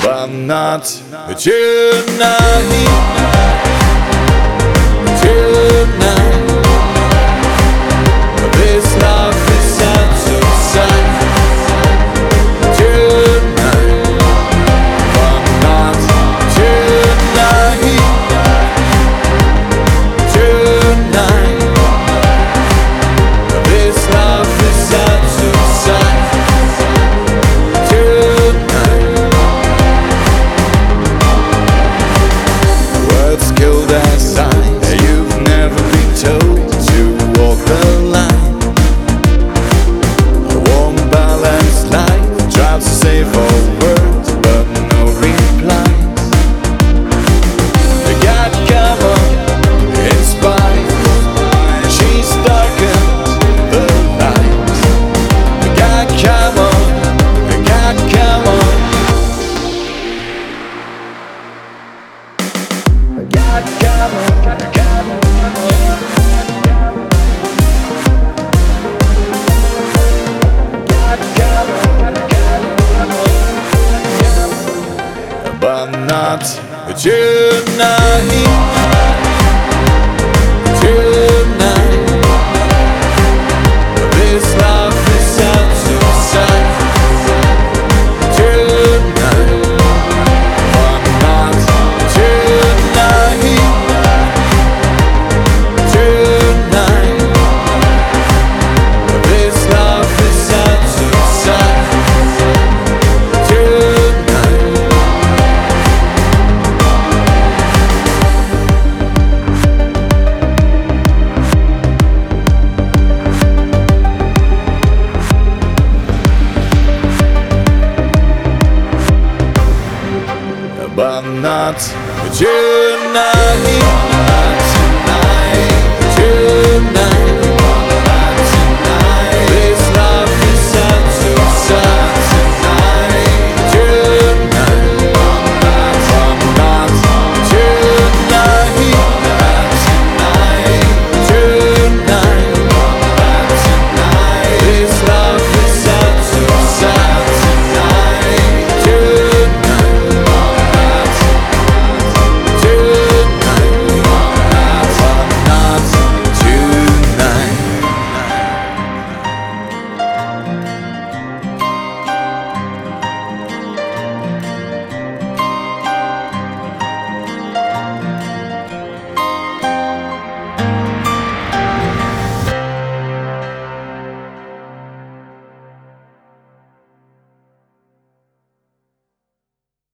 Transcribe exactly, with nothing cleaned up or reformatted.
but not tonight. Tonight, this love is out of sight. Tonight, but not tonight. Tonight, this love is out of sight. Killed as signs. You've never been told to walk the line. A warm balanced life tries to say four words but no replies. The God come on, inspired. She's darkened the lights. The God come on, the God come on. God, come on, God, come on. God, come on, God, come on. But not tonight. Tonight, this love is out of sight. Tonight, but not tonight. But not tonight.